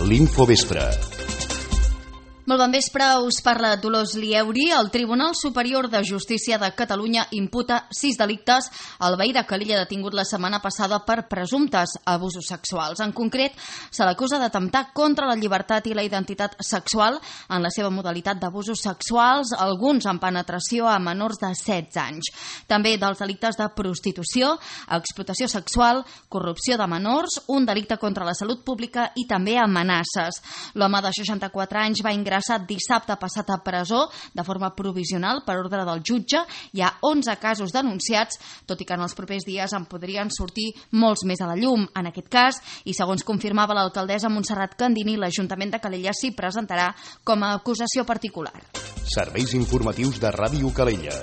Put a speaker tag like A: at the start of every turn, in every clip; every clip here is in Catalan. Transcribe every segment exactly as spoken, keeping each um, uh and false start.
A: L'Infovespre.
B: Molt bon vespre, us parla Dolors Lieuri. El Tribunal Superior de Justícia de Catalunya imputa sis delictes al veí de Calella detingut la setmana passada per presumptes abusos sexuals. En concret, se l'acusa d'atemptar contra la llibertat i la identitat sexual en la seva modalitat d'abusos sexuals, alguns amb penetració a menors de setze anys. També dels delictes de prostitució, explotació sexual, corrupció de menors, un delicte contra la salut pública i també amenaces. L'home de seixanta-quatre anys va ingressar dissabte passat a presó de forma provisional per ordre del jutge. Hi ha onze casos denunciats, tot i que en els propers dies en podrien sortir molts més a la llum. En aquest cas, i segons confirmava l'alcaldessa Montserrat Candini, l'Ajuntament de Calella s'hi presentarà com a acusació particular.
A: Serveis informatius de Ràdio Calella.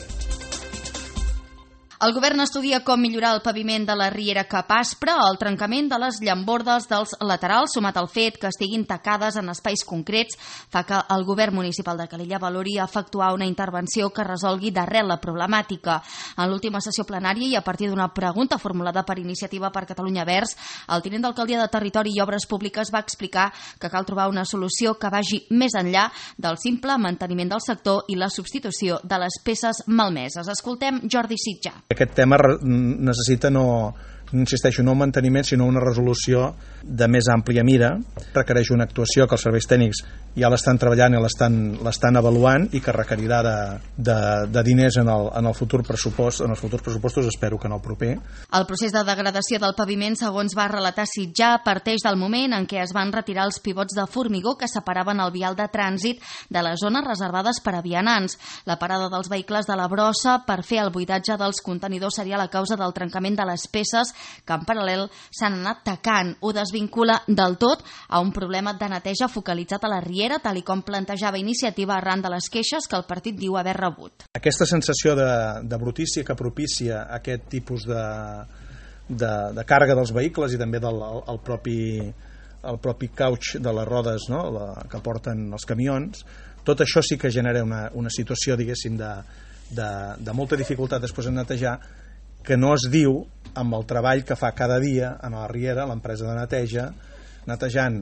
B: El govern estudia com millorar el paviment de la riera Cap Aspre. El trencament de les llambordes dels laterals, sumat al fet que estiguin tacades en espais concrets, fa que el govern municipal de Calella valori efectuar una intervenció que resolgui d'arrel la problemàtica. En l'última sessió plenària i a partir d'una pregunta formulada per Iniciativa per Catalunya Verds, el tinent d'alcaldia de Territori i Obres Públiques va explicar que cal trobar una solució que vagi més enllà del simple manteniment del sector i la substitució de les peces malmeses. Escoltem Jordi Sitjà.
C: Aquest tema necessita no, insisteixo, no un manteniment, sinó una resolució de més àmplia mira. Requereix una actuació que els serveis tècnics ja l'estan treballant i l'estan l'estan avaluant i que requerirà de, de, de diners en el, en el futur pressupost, en els futurs pressupostos, espero que en el proper.
B: El procés de degradació del paviment, segons va relatar Sitjà, parteix del moment en què es van retirar els pivots de formigó que separaven el vial de trànsit de les zones reservades per a vianants. La parada dels vehicles de la brossa per fer el buidatge dels contenidors seria la causa del trencament de les peces que en paral·lel s'han anat tacant. Ho desvincula del tot a un problema de neteja focalitzat a la riera, tal i com plantejava Iniciativa arran de les queixes que el partit diu haver rebut.
C: Aquesta sensació de, de brutícia que propicia aquest tipus de, de, de càrrega dels vehicles i també del el, el propi, el propi couch de les rodes, no? La, que porten els camions, tot això sí que genera una, una situació, diguéssim, de, de, de molta dificultat després de netejar, que no es diu amb el treball que fa cada dia a la riera, l'empresa de neteja, netejant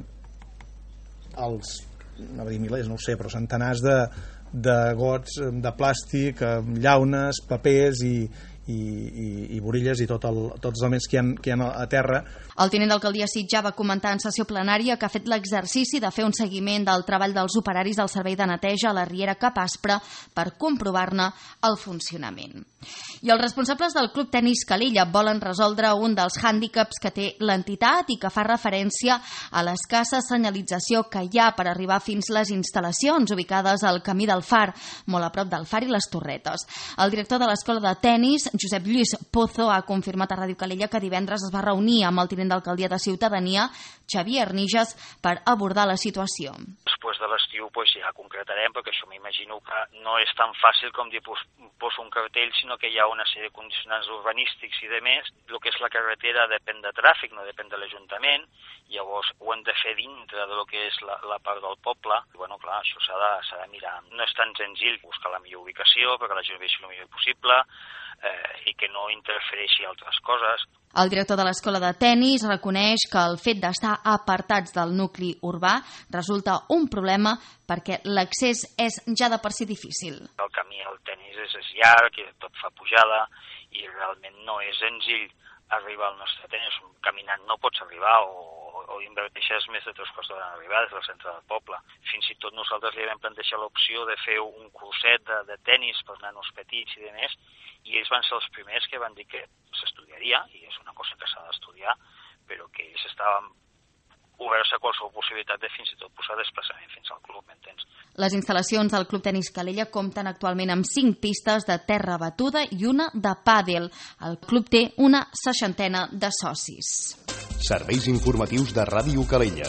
C: els, no vull dir milers, no ho sé, però centenars de, de gots de plàstic, llaunes, papers i, i, i, i borilles i tot el, tots els elements que hi ha, que hi ha a terra.
B: El tinent d'alcaldia Sitjà va comentar en sessió plenària que ha fet l'exercici de fer un seguiment del treball dels operaris del servei de neteja a la riera Cap Aspre per comprovar-ne el funcionament. I els responsables del Club Tenis Calella volen resoldre un dels hàndicaps que té l'entitat i que fa referència a l'escassa senyalització que hi ha per arribar fins les instal·lacions ubicades al camí del Far, molt a prop del Far i les Torretes. El director de l'escola de tenis, Josep Lluís Pozo, ha confirmat a Ràdio Calella que divendres es va reunir amb el tinent d'alcaldia de Ciutadania, Xavier Arnijas, per abordar la situació.
D: Després de l'estiu pues, ja concretarem, perquè això m'imagino que no és tan fàcil com dir pues, poso un cartell, sinó que hi ha una sèrie de condicionants urbanístics i de més. El que és la carretera depèn de tràfic, no depèn de l'Ajuntament, llavors ho hem de fer dintre de lo que és la, la part del poble. I bueno, clar, això s'ha de, s'ha de mirar. No és tan senzill buscar la millor ubicació perquè la gent vegi el millor possible eh, i que no interfereixi altres coses.
B: El director de l'escola de tenis reconeix que el fet d'estar apartats del nucli urbà resulta un problema perquè l'accés és ja de per si difícil.
D: El camí al tenis és, és llarg i tot fa pujada i realment no és senzill arribar al nostre tenis. Caminant no pots arribar o, o inverteixes més de tres quarts d'hora en arribar des del centre del poble. Fins i tot nosaltres li vam plantejar l'opció de fer un curset de, de tenis per nanos petits i de més, i ells van ser els primers que van dir que s'estudiaria, i és una cosa que s'ha d'estudiar, però que ells estaven oberts a qualsevol possibilitat de fins i tot posar desplaçament fins al club, m'entens?
B: Les instal·lacions del Club Tenis Calella compten actualment amb cinc pistes de terra batuda i una de pàdel. El club té una seixantena de socis.
A: Serveis informatius de Ràdio Calella.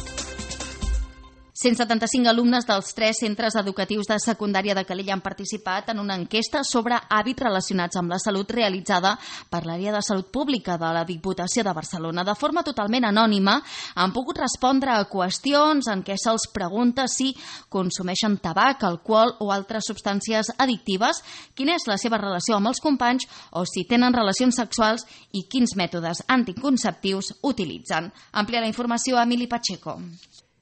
B: cent setanta-cinc alumnes dels tres centres educatius de secundària de Calella han participat en una enquesta sobre hàbits relacionats amb la salut realitzada per l'àrea de salut pública de la Diputació de Barcelona. De forma totalment anònima han pogut respondre a qüestions en què se'ls pregunta si consumeixen tabac, alcohol o altres substàncies addictives, quina és la seva relació amb els companys o si tenen relacions sexuals i quins mètodes anticonceptius utilitzen. Amplia la informació a Emili Pacheco.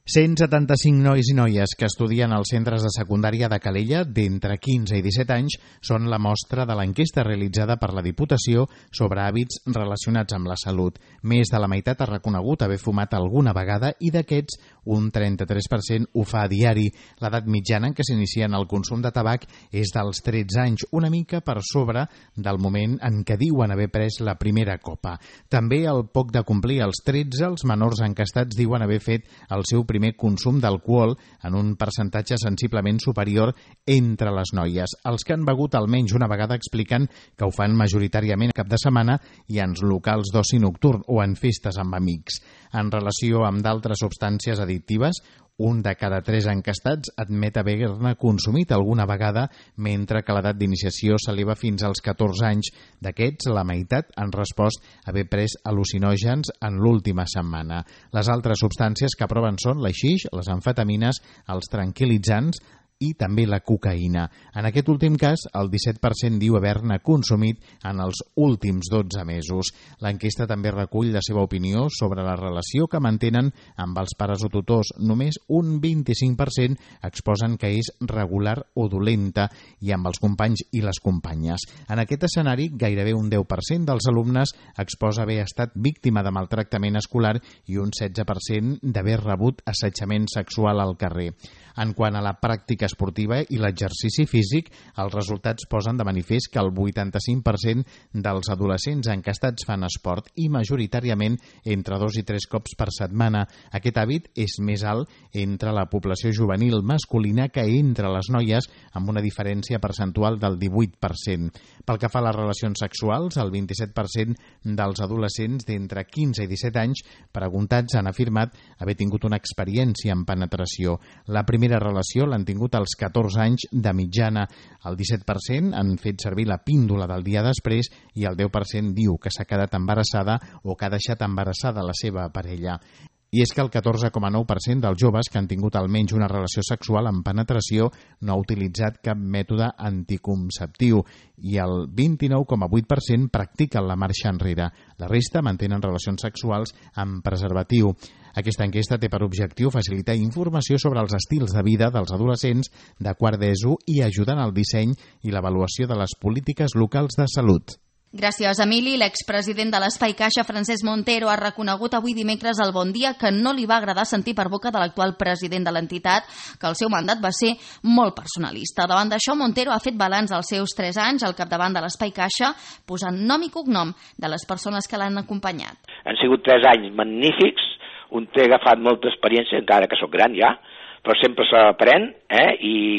E: cent setanta-cinc nois i noies que estudien als centres de secundària de Calella d'entre quinze i disset anys són la mostra de l'enquesta realitzada per la Diputació sobre hàbits relacionats amb la salut. Més de la meitat ha reconegut haver fumat alguna vegada i d'aquests un trenta-tres per cent ho fa a diari. L'edat mitjana en què s'inicien el consum de tabac és dels tretze anys, una mica per sobre del moment en què diuen haver pres la primera copa. També al poc de complir els tretze, els menors encastats diuen haver fet el seu primer consum d'alcohol en un percentatge sensiblement superior entre les noies. Els que han begut almenys una vegada expliquen que ho fan majoritàriament cap de setmana i en locals d'oci nocturn o en festes amb amics. En relació amb d'altres substàncies addictives, un de cada tres encastats admet haver-ne consumit alguna vegada, mentre que l'edat d'iniciació s'eleva fins als catorze anys. D'aquests, la meitat han respost haver pres al·lucinògens en l'última setmana. Les altres substàncies que proven són l'aixix, les amfetamines, els tranquil·litzants i també la cocaïna. En aquest últim cas, el disset per cent diu haver-ne consumit en els últims dotze mesos. L'enquesta també recull la seva opinió sobre la relació que mantenen amb els pares o tutors. Només un vint-i-cinc per cent exposen que és regular o dolenta i amb els companys i les companyes. En aquest escenari, gairebé un deu per cent dels alumnes exposa haver estat víctima de maltractament escolar i un setze per cent d'haver rebut assetjament sexual al carrer. En quant a la pràctica esportiva i l'exercici físic, els resultats posen de manifest que el vuitanta-cinc per cent dels adolescents encastats fan esport i majoritàriament entre dos i tres cops per setmana. Aquest hàbit és més alt entre la població juvenil masculina que entre les noies, amb una diferència percentual del divuit per cent. Pel que fa a les relacions sexuals, el vint-i-set per cent dels adolescents d'entre quinze i disset anys preguntats han afirmat haver tingut una experiència en penetració. La primera relació l'han tingut als catorze anys de mitjana. El disset per cent han fet servir la píndola del dia després i el deu per cent diu que s'ha quedat embarassada o que ha deixat embarassada la seva parella. I és que el catorze coma nou per cent dels joves que han tingut almenys una relació sexual amb penetració no ha utilitzat cap mètode anticonceptiu i el vint-i-nou coma vuit per cent practiquen la marxa enrere. La resta mantenen relacions sexuals amb preservatiu. Aquesta enquesta té per objectiu facilitar informació sobre els estils de vida dels adolescents de quart d'ESO i ajudar en el disseny i l'avaluació de les polítiques locals de salut.
B: Gràcies, Emili. L'expresident de l'Espai Caixa, Francesc Montero, ha reconegut avui dimecres al Bon Dia que no li va agradar sentir per boca de l'actual president de l'entitat que el seu mandat va ser molt personalista. Davant d'això, Montero ha fet balanç als seus tres anys al capdavant de l'Espai Caixa, posant nom i cognom de les persones que l'han acompanyat.
F: Han sigut tres anys magnífics, un té agafat molta experiència, encara que sóc gran ja, però sempre s'aprèn, eh?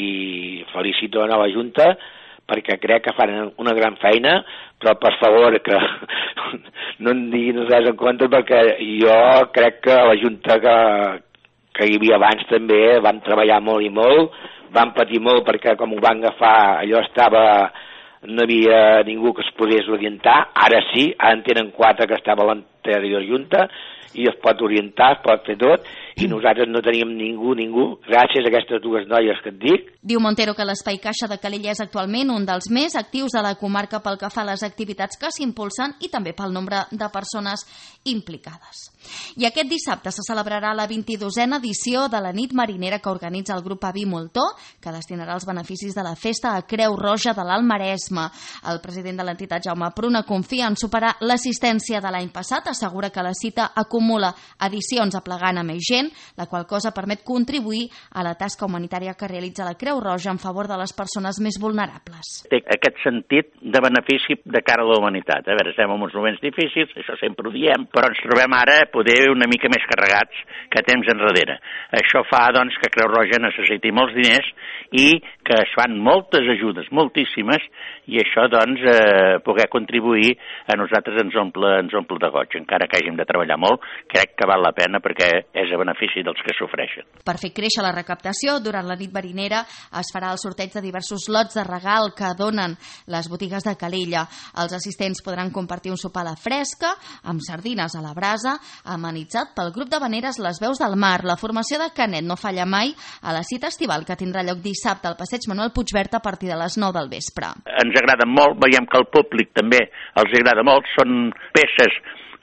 F: I felicito a la nova Junta perquè crec que fan una gran feina, però per favor que no en diguin res en compte perquè jo crec que la Junta que, que hi havia abans també van treballar molt i molt, van patir molt perquè com ho van agafar allò estava, no hi havia ningú que es pogués orientar, ara sí, ara en tenen quatre que estava a l'anterior Junta i es pot orientar, es pot fer tot, i nosaltres no teníem ningú, ningú, gràcies a aquestes dues noies que et dic.
B: Diu Montero que l'Espai Caixa de Calella és actualment un dels més actius de la comarca pel que fa a les activitats que s'impulsen i també pel nombre de persones implicades. I aquest dissabte se celebrarà la vint-i-dosena edició de la nit marinera que organitza el grup Avi Moltó, que destinarà els beneficis de la festa a Creu Roja de l'Alt Maresme. El president de l'entitat, Jaume Pruna, confia en superar l'assistència de l'any passat, assegura que la cita acumula edicions aplegant a més gent, la qual cosa permet contribuir a la tasca humanitària que realitza la Creu Roja en favor de les persones més vulnerables.
G: Té aquest sentit de benefici de cara a la humanitat. A veure, estem en uns moments difícils, això sempre ho diem, però ens trobem ara poder una mica més carregats que temps enrere. Això fa, doncs, que Creu Roja necessiti molts diners i que es fan moltes ajudes, moltíssimes, i això, doncs, eh, poder contribuir a nosaltres ens omple, ens omple de goig. Encara que hàgim de treballar molt, crec que val la pena perquè és a benefici dels que sofreixen.
B: Per fer créixer la recaptació, durant la nit marinera es farà el sorteig de diversos lots de regal que donen les botigues de Calella. Els assistents podran compartir un sopar a la fresca, amb sardines a la brasa, amenitzat pel grup de veneres Les Veus del Mar. La formació de Canet no falla mai a la cita estival que tindrà lloc dissabte al passeig Manuel Puigvert a partir de les nou del vespre.
G: Ens agraden molt, veiem que el públic també els agrada molt, són peces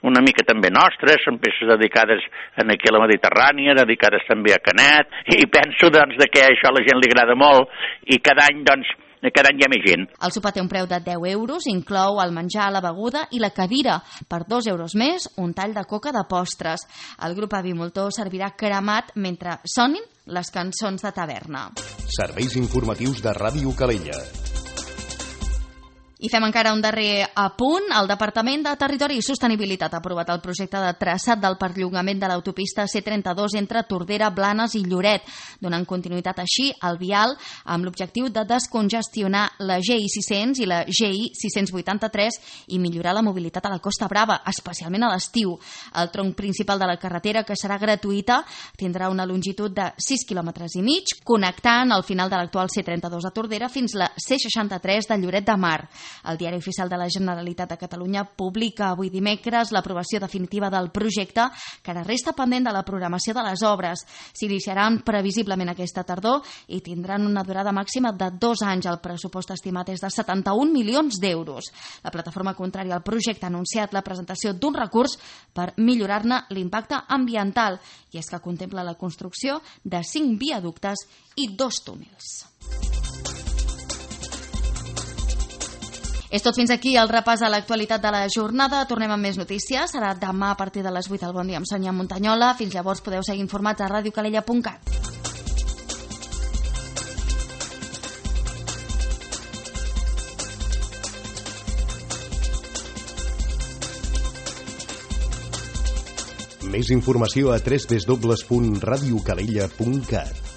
G: una mica també nostres, són peces dedicades aquí a la Mediterrània, dedicades també a Canet, i penso doncs que això a la gent li agrada molt i cada any doncs cada any hi ha més gent.
B: El sopar té un preu de deu euros, inclou el menjar, la beguda i la cadira. Per dos euros més, un tall de coca de postres. El grup Avi Moltó servirà cremat mentre sonin les cançons de taverna.
A: Serveis informatius de Ràdio Calella.
B: I fem encara un darrer apunt. El Departament de Territori i Sostenibilitat ha aprovat el projecte de traçat del perllongament de l'autopista C trenta-dos entre Tordera, Blanes i Lloret, donant continuïtat així al vial amb l'objectiu de descongestionar la G I sis-cents i la G I sis-cents vuitanta-tres i millorar la mobilitat a la Costa Brava, especialment a l'estiu. El tronc principal de la carretera, que serà gratuïta, tindrà una longitud de sis quilòmetres i mig, connectant el final de l'actual C trenta-dos a Tordera fins la C seixanta-tres de Lloret de Mar. El Diari Oficial de la Generalitat de Catalunya publica avui dimecres l'aprovació definitiva del projecte, que ara resta pendent de la programació de les obres. S'iniciaran previsiblement aquesta tardor i tindran una durada màxima de dos anys. El pressupost estimat és de setanta-un milions d'euros. La plataforma contrària al projecte ha anunciat la presentació d'un recurs per millorar-ne l'impacte ambiental, i és que contempla la construcció de cinc viaductes i dos túnels. És tot fins aquí el repàs a l'actualitat de la jornada. Tornem amb més notícies. Serà demà a partir de les vuit al Bon Dia amb Sònia Montanyola. Fins llavors podeu seguir informats a ràdio calella punt cat.
A: Més informació a w w w punt ràdio calella punt cat.